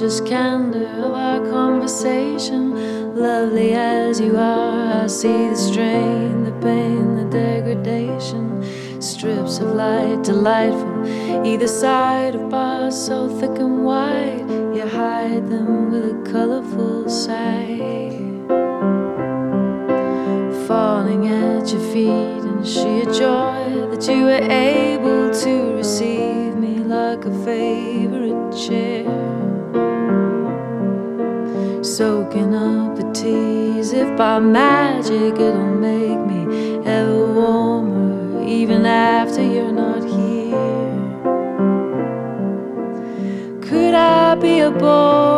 precious candor of our conversation. Lovely as you are, I see the strain, the pain, the degradation. Strips of light, delightful, either side of bars so thick and wide. You hide them with a colorful sight. Falling at your feet in sheer joy that you were able to receive me like a favorite chair. Soaking up the tea as if by magic it'll make me ever warmer, even after you're not here. Could I be a boy